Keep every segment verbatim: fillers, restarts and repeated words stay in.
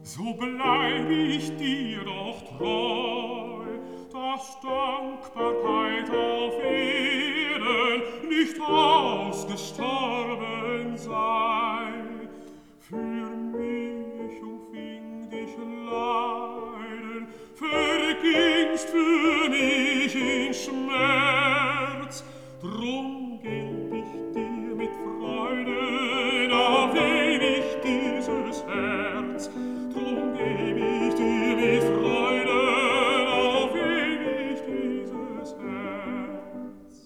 so bleib ich dir doch treu, dass Dankbarkeit auf Erden nicht ausgestorben sei. Für mich umfing dich Leiden, vergingst für mich in Schmerz, drum geb ich dir mit Freuden auf ewig dieses Herz. Drum geb ich dir mit Freuden auf ewig dieses Herz.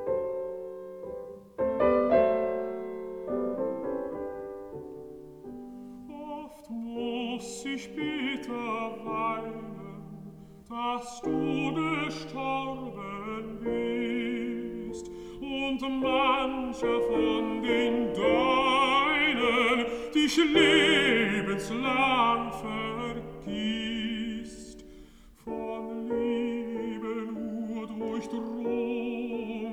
Oft muss ich bitter weinen, dass du gestorben bist, und mancher von den Deinen dich lebenslang vergisst. Von Liebe nur durchdrungen